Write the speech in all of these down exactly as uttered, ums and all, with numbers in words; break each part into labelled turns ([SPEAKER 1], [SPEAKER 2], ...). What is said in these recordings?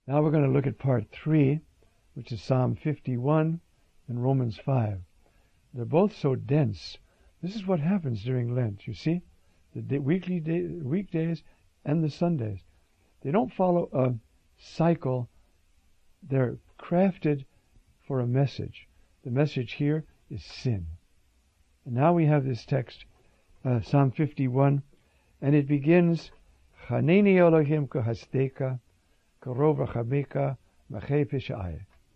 [SPEAKER 1] Now we're going to look at part three, which is Psalm fifty-one and Romans five. They're both so dense. This is what happens during Lent, you see? The day, weekly day, weekdays and the Sundays. They don't follow a cycle. They're crafted for a message. The message here is sin. And now we have this text, uh, Psalm fifty-one, and it begins, Chaneni Elohim kahasteka, karov rachameka, machei pishai.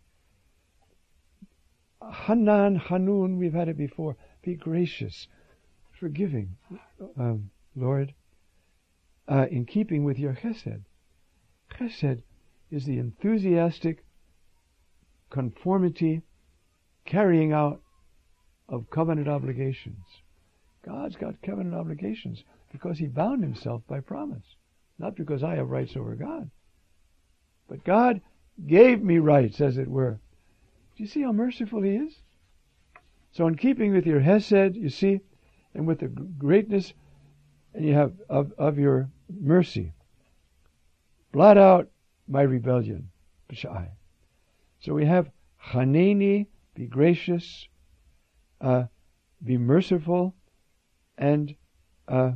[SPEAKER 1] Hanan, Hanun, we've had it before. Be gracious, forgiving, um, Lord, uh, in keeping with your chesed. Chesed is the enthusiastic conformity, carrying out of covenant obligations. God's got covenant obligations because He bound Himself by promise, not because I have rights over God. But God gave me rights, as it were. Do you see how merciful He is? So in keeping with your hesed, you see, and with the greatness and you have of, of your mercy, blot out my rebellion. So we have Chaneni, be gracious, uh, be merciful, and uh,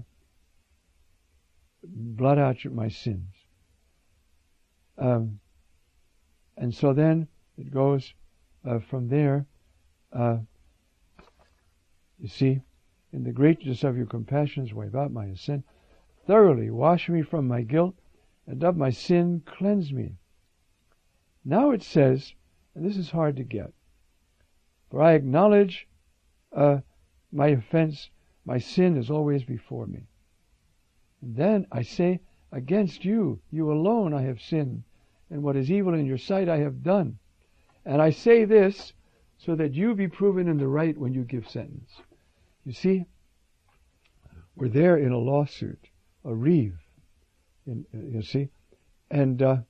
[SPEAKER 1] blot out my sins. Um, and so then it goes uh, from there. Uh, you see, in the greatness of your compassions, wipe out my sin. Thoroughly wash me from my guilt, and of my sin cleanse me. Now it says, and this is hard to get, for I acknowledge uh, my offense, my sin is always before me. And then I say, against you, you alone I have sinned, and what is evil in your sight I have done. And I say this so that you be proven in the right when you give sentence. You see, we're there in a lawsuit, a reeve, in, you see, and uh,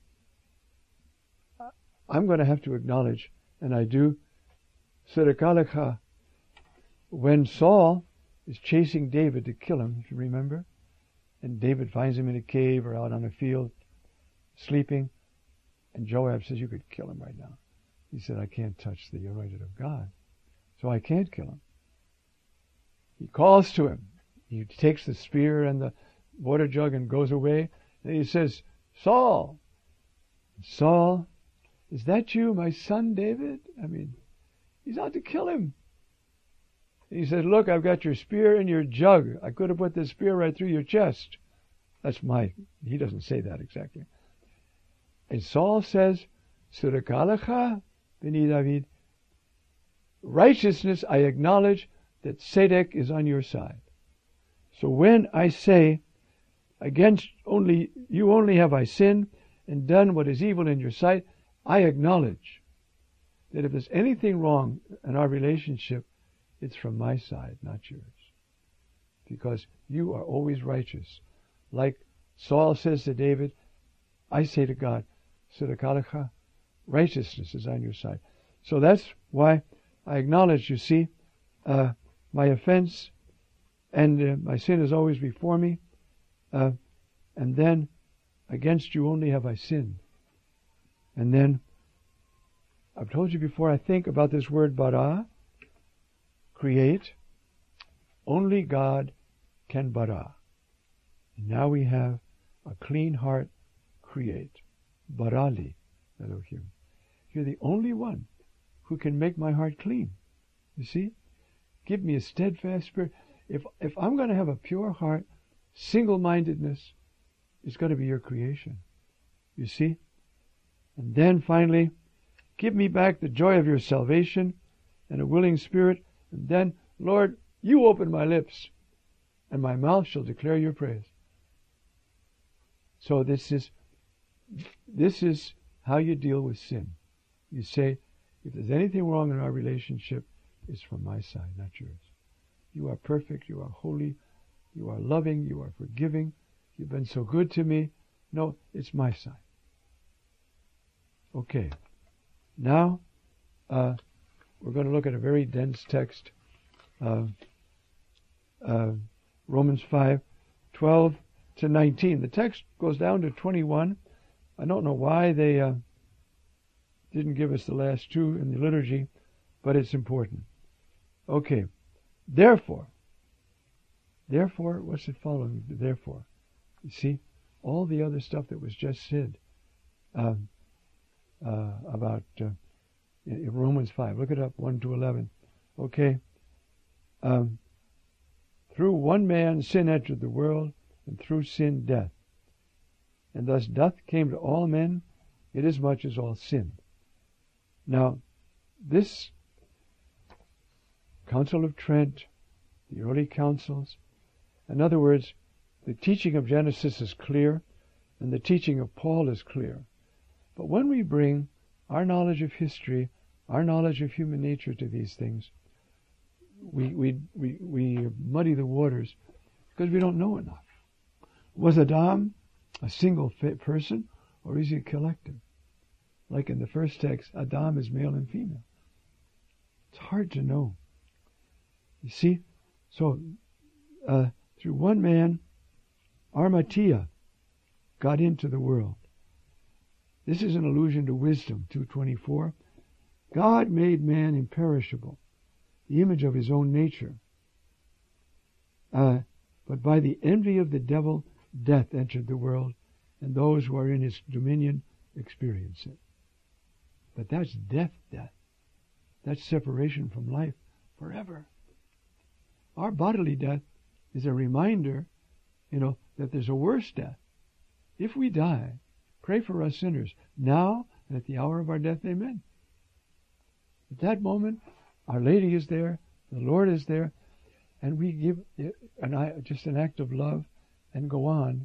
[SPEAKER 1] I'm going to have to acknowledge, and I do, Sirikalecha, when Saul is chasing David to kill him, if you remember, and David finds him in a cave or out on a field, sleeping, and Joab says, you could kill him right now. He said, I can't touch the anointed of God, so I can't kill him. He calls to him. He takes the spear and the water jug and goes away. And he says, Saul, Saul, is that you, my son David? I mean, he's out to kill him. He said, look, I've got your spear and your jug. I could have put this spear right through your chest. That's my, he doesn't say that exactly. And Saul says, Sirikalecha b'ni David, righteousness, I acknowledge that Tzedek is on your side. So when I say, against only you only have I sinned and done what is evil in your sight, I acknowledge that if there's anything wrong in our relationship, it's from my side, not yours. Because you are always righteous. Like Saul says to David, I say to God, Sirikalecha, righteousness is on your side. So that's why I acknowledge, you see, uh, my offense, and uh, my sin is always before me, uh, and then against you only have I sinned. And then, I've told you before, I think about this word bara, create. Only God can bara. And now we have a clean heart, create. Barali, Elohim. You're the only one who can make my heart clean. You see? Give me a steadfast spirit. If if I'm going to have a pure heart, single-mindedness is going to be your creation. You see? And then finally, give me back the joy of your salvation and a willing spirit. And then, Lord, you open my lips, and my mouth shall declare your praise. So this is this is how you deal with sin. You say, if there's anything wrong in our relationship, it's from my side, not yours. You are perfect, you are holy, you are loving, you are forgiving, you've been so good to me. No, it's my side. Okay. Now, uh, we're going to look at a very dense text, uh, uh, Romans five, twelve to nineteen. The text goes down to twenty-one. I don't know why they uh, didn't give us the last two in the liturgy, but it's important. Okay. Therefore, therefore, what's it following? Therefore, you see, all the other stuff that was just said um, uh, about uh, in Romans five. Look it up, one to eleven. Okay. Um, through one man sin entered the world, and through sin death. And thus death came to all men, inasmuch as all sinned. Now, this Council of Trent, the early councils, in other words, the teaching of Genesis is clear, and the teaching of Paul is clear. But when we bring our knowledge of history, our knowledge of human nature to these things, we we we, we muddy the waters because we don't know enough. Was Adam a single person, or is he a collective? Like in the first text, Adam is male and female. It's hard to know. You see? So, uh, through one man, Armatia got into the world. This is an allusion to wisdom, two twenty-four. God made man imperishable, the image of his own nature. Uh, but by the envy of the devil, death entered the world, and those who are in his dominion experience it. But that's death, death. That's separation from life forever. Our bodily death is a reminder, you know, that there's a worse death. If we die, pray for us sinners, now and at the hour of our death, amen. At that moment, Our Lady is there, the Lord is there, and we give an, just an act of love and go on.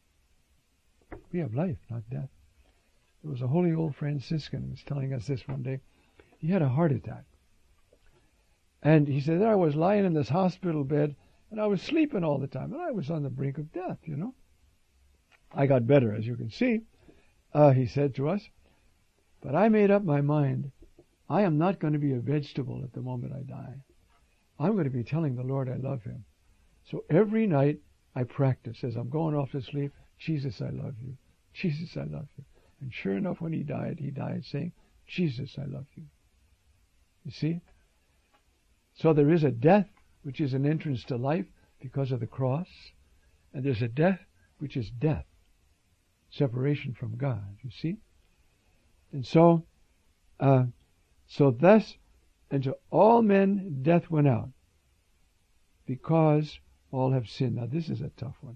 [SPEAKER 1] We have life, not death. There was a holy old Franciscan who was telling us this one day. He had a heart attack. And he said, there I was lying in this hospital bed, and I was sleeping all the time, and I was on the brink of death, you know. I got better, as you can see, uh, he said to us. But I made up my mind, I am not going to be a vegetable at the moment I die. I'm going to be telling the Lord I love him. So every night I practice as I'm going off to sleep, Jesus, I love you. Jesus, I love you. And sure enough, when he died, he died saying, Jesus, I love you. You see? So there is a death, which is an entrance to life because of the cross. And there's a death, which is death. Separation from God, you see? And so, uh, so thus, into all men death went out, because all have sinned. Now this is a tough one.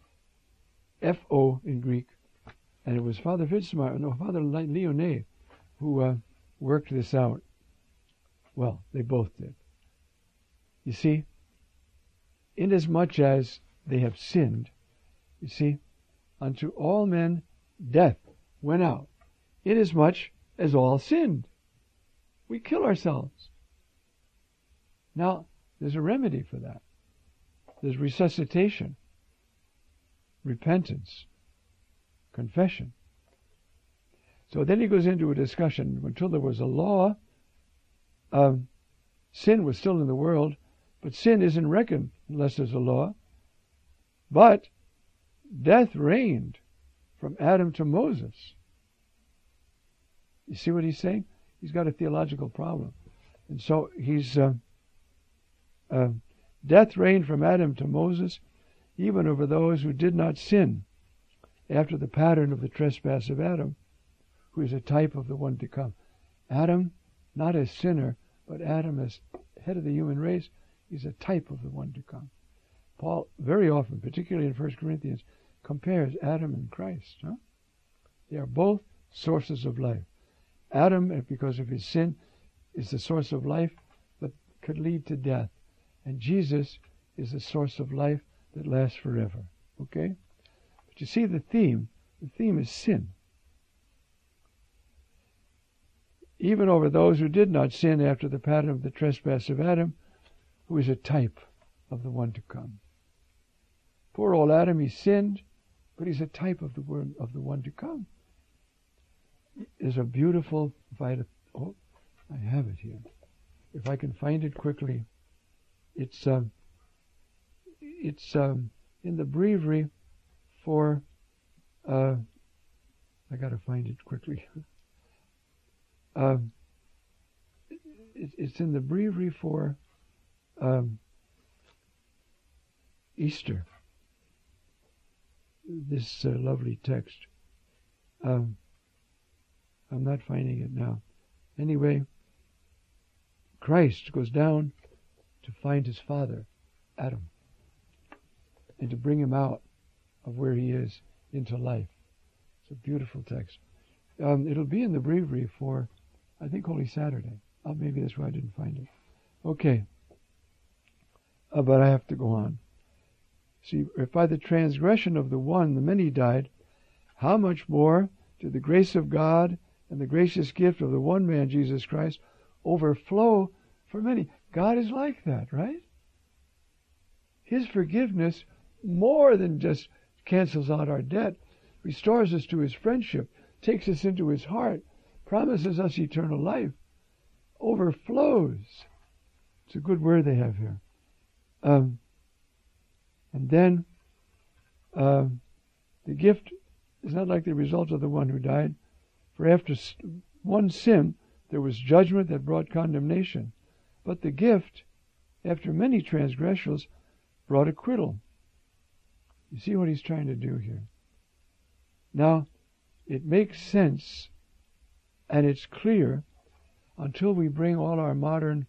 [SPEAKER 1] F O in Greek. And it was Father Fitzmar, no, Father Leonet, who uh, worked this out. Well, they both did. You see, inasmuch as they have sinned, you see, unto all men death went out, inasmuch as all sinned. We kill ourselves. Now, there's a remedy for that. There's resuscitation, repentance, confession. So then he goes into a discussion. Until there was a law, um, sin was still in the world, but sin isn't reckoned unless there's a law. But death reigned from Adam to Moses. You see what he's saying? He's got a theological problem. And so he's, uh, uh, death reigned from Adam to Moses, even over those who did not sin, after the pattern of the trespass of Adam, who is a type of the one to come. Adam, not as sinner, but Adam as head of the human race, is a type of the one to come. Paul, very often, particularly in First Corinthians, compares Adam and Christ. Huh? They are both sources of life. Adam, because of his sin, is the source of life, but could lead to death. And Jesus is the source of life that lasts forever. Okay? But you see the theme. The theme is sin. Even over those who did not sin after the pattern of the trespass of Adam, who is a type of the one to come. Poor old Adam, he sinned, but he's a type of the word of the one to come. There's a beautiful, if I had a, oh, I have it here. If I can find it quickly, it's um, it's um, in the breviary for uh, I got to find it quickly. um, it, it's in the breviary for um, Easter. This uh, lovely text. Um, I'm not finding it now. Anyway, Christ goes down to find his father, Adam, and to bring him out of where he is into life. It's a beautiful text. Um, it'll be in the breviary for, I think, Holy Saturday. Oh, maybe that's why I didn't find it. Okay. Uh, but I have to go on. See, if by the transgression of the one the many died, how much more did the grace of God and the gracious gift of the one man, Jesus Christ, overflow for many? God is like that, right? His forgiveness more than just cancels out our debt, restores us to his friendship, takes us into his heart, promises us eternal life, overflows. It's a good word they have here. Um, and then uh, the gift is not like the result of the one who died. For after one sin, there was judgment that brought condemnation. But the gift, after many transgressions, brought acquittal. You see what he's trying to do here. Now, it makes sense and it's clear until we bring all our modern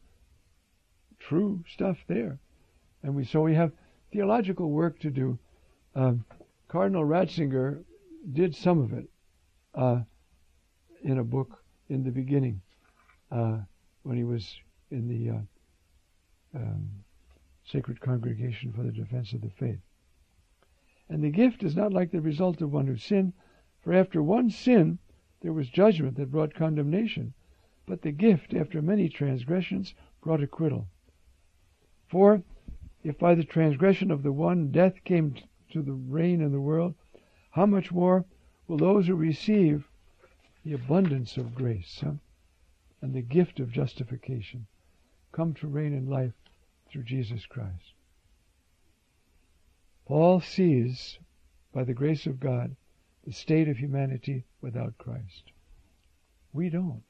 [SPEAKER 1] true stuff there. And we so we have theological work to do. Um, Cardinal Ratzinger did some of it uh, in a book in the beginning uh, when he was in the uh, um, Sacred Congregation for the Defense of the Faith. And the gift is not like the result of one who sinned, for after one sin there was judgment that brought condemnation, but the gift, after many transgressions, brought acquittal. For if by the transgression of the one death came to the reign in the world, how much more will those who receive the abundance of grace huh, and the gift of justification come to reign in life through Jesus Christ? Paul sees, by the grace of God, the state of humanity without Christ. We don't.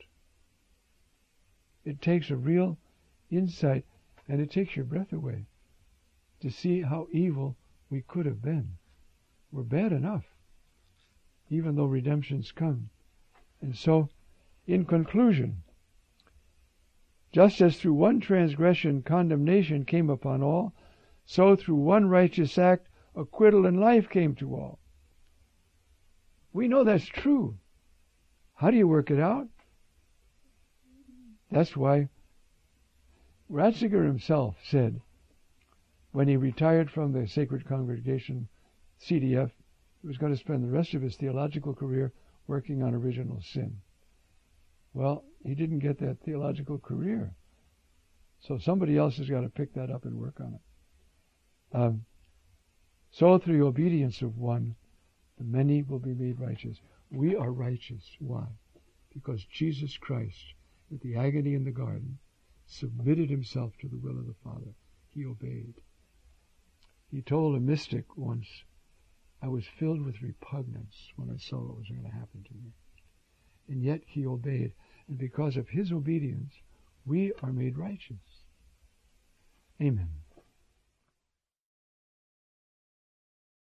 [SPEAKER 1] It takes a real insight, and it takes your breath away to see how evil we could have been. We're bad enough, even though redemption's come. And so, in conclusion, just as through one transgression condemnation came upon all, so through one righteous act acquittal and life came to all. We know that's true. How do you work it out? That's why Ratzinger himself said, when he retired from the Sacred Congregation, C D F, he was going to spend the rest of his theological career working on original sin. Well, he didn't get that theological career. So somebody else has got to pick that up and work on it. Um, so through the obedience of one, the many will be made righteous. We are righteous. Why? Because Jesus Christ, with the agony in the garden, submitted himself to the will of the Father. He obeyed. He told a mystic once, I was filled with repugnance when I saw what was going to happen to me. And yet he obeyed. And because of his obedience, we are made righteous. Amen.